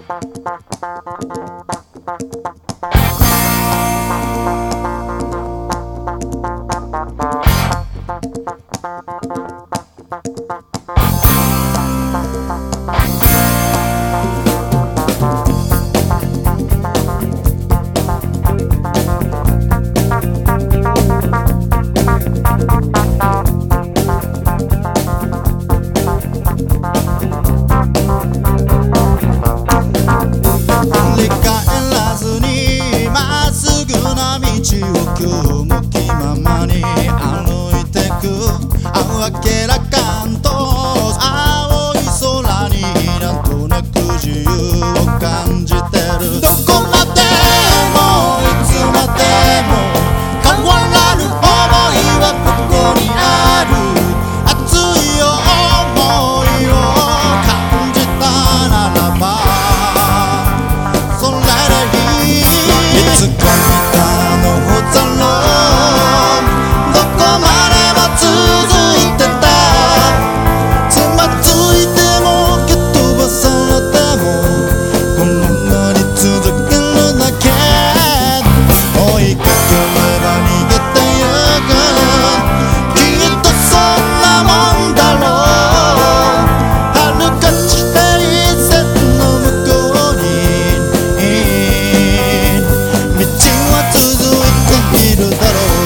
明らかんと青い空になんとなく自由を感じてる。どこまでもいつまでも変わらぬ想いはここにある。熱い想いを感じたならばそれでいい。いつか見たのほざろうどこまでも続いてた。つまずいても蹴飛ばされてもこのままに続けるだけ。追いかければ逃げてゆく。きっとそんなもんだろう。遥か地平線の向こうに道は続いているだろう。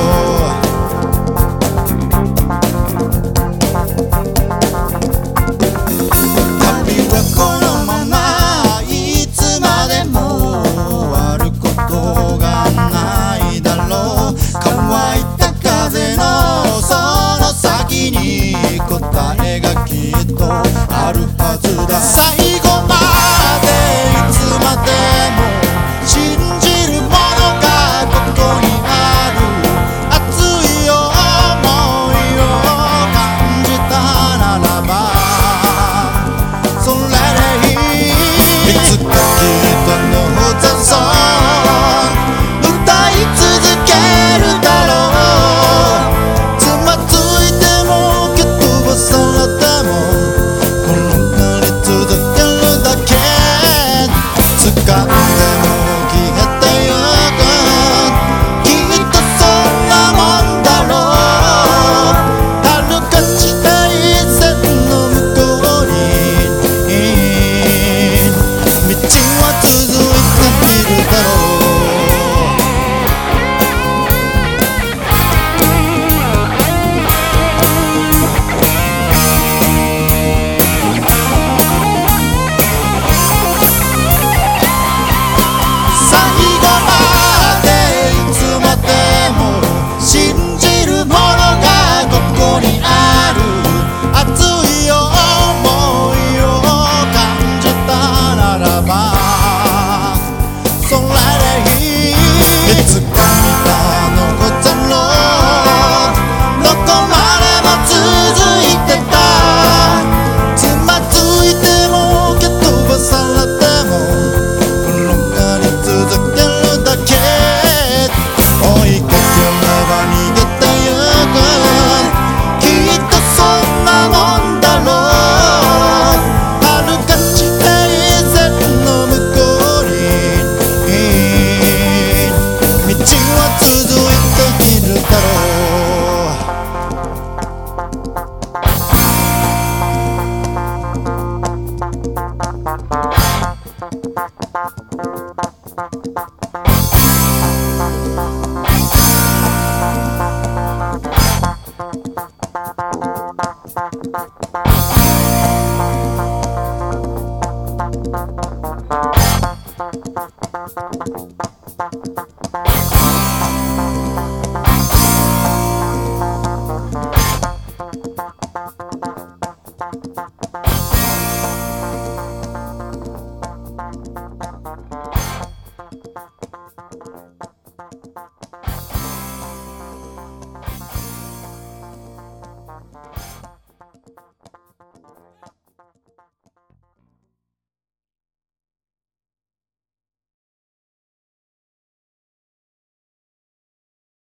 答えがきっとあるはずだ。最後までいつまでも信じるものがここにある。熱い想いを感じたならばそれでいい。いつかきっとのざそう歌い続けるだろう。